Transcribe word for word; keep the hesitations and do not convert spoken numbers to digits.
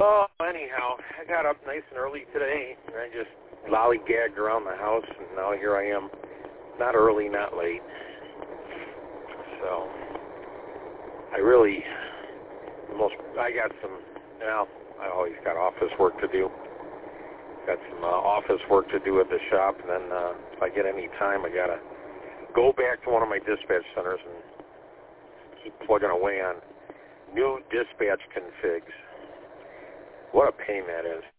Oh, anyhow, I got up nice and early today, and I just lollygagged around the house, and now here I am, not early, not late. So, I really, the most, I got some, well, I always got office work to do. Got some uh, office work to do at the shop, and then uh, if I get any time, I got to go back to one of my dispatch centers and keep plugging away on new dispatch configs. What a pain that is.